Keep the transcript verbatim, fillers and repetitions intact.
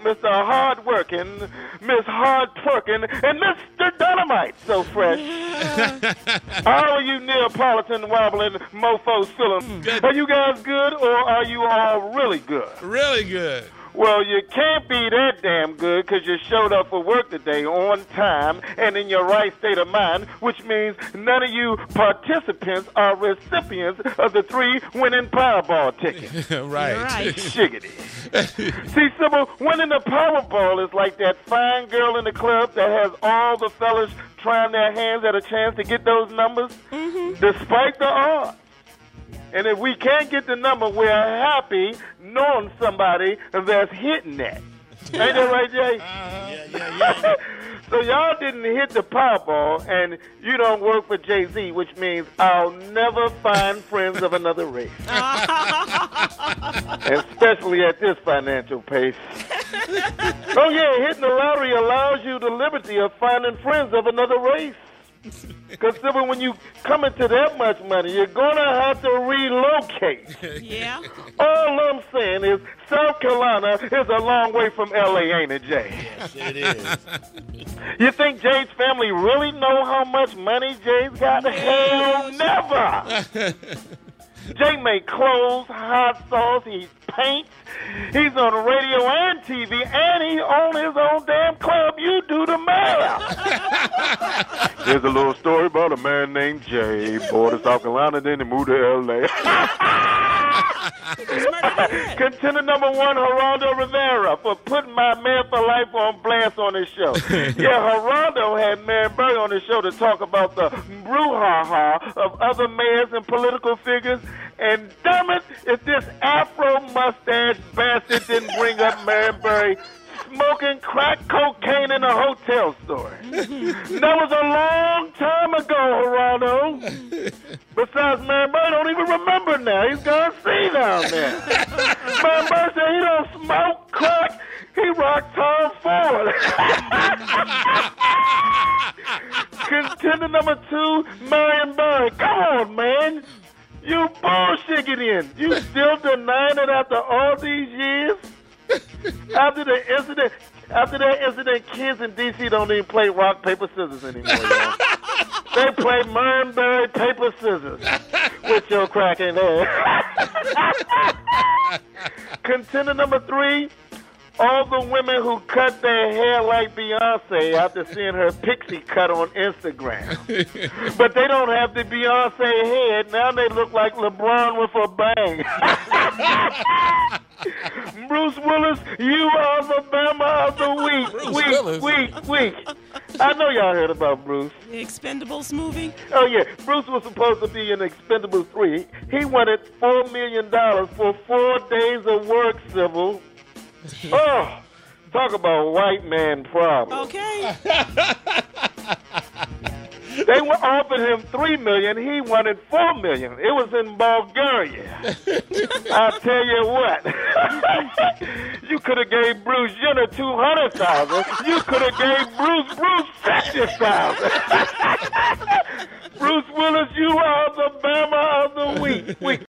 Mister Hard-Working, Miss Hard-Twerking, and Mister Dynamite. So fresh. All of you Neapolitan wobbling mofos feeling. Good. Are you guys good, or are you all really good? Really good. Well, you can't be that damn good because you showed up for work today on time and in your right state of mind, which means none of you participants are recipients of the three winning Powerball tickets. Right. You're right. Shiggity. See, Sybil, winning the Powerball is like that fine girl in the club that has all the fellas trying their hands at a chance to get those numbers, Mm-hmm. despite the odds. And if we can't get the number, we're happy knowing somebody that's hitting that. Ain't that right, Jay? Yeah, yeah, yeah. So y'all didn't hit the Powerball, and you don't work for Jay-Z, which means I'll never find friends of another race. Especially at this financial pace. Oh, yeah, hitting the lottery allows you the liberty of finding friends of another race. Because when you come into that much money, you're going to have to relocate. Yeah. All I'm saying is South Carolina is a long way from L A, ain't it, Jay? Yes, it is. You think Jay's family really know how much money Jay's got? Hell, never! Jay make clothes, hot sauce, he paints, he's on the radio and T V, and he owns his own damn club. You do the math. Here's a little story about a man named Jay. Born to South Carolina, then he moved to L A. Contender number one, Geraldo Rivera, for putting my Man for Life on blast on his show. Yeah, Geraldo had Marion Barry on his show to talk about the brouhaha of other mayors and political figures. And damn it, if this Afro mustache bastard didn't bring up Marion Barry smoking crack cocaine in a hotel store. That was a long time ago, Geraldo. Besides, Marion Barry don't even remember now. He's gone see down there. Marion Barry said he don't smoke crack. He rocked Tom Ford. Contender number two, Marion Barry. Come on, man. You bullshitting. You still denying it after all these years? After the incident, after that incident, kids in D C don't even play rock, paper, scissors anymore, y'all. They play Marion Barry paper, scissors with your cracking head. Contender number three, all the women who cut their hair like Beyonce after seeing her pixie cut on Instagram. But they don't have the Beyonce head. Now they look like LeBron with a bang. Bruce Willis, you are the Bama of the week. Bruce week, Willis. week, week. I know y'all heard about Bruce. The Expendables movie? Oh, yeah. Bruce was supposed to be in Expendables three. He wanted four million dollars for four days of work, Sybil. Oh, talk about white man problems. Okay. They were offered him three million. He wanted four million. It was in Bulgaria. I'll tell you what. You could have gave Bruce Jenner two hundred thousand. You could have gave Bruce Bruce fifty thousand. Bruce Willis, you are the Bama of the week. week.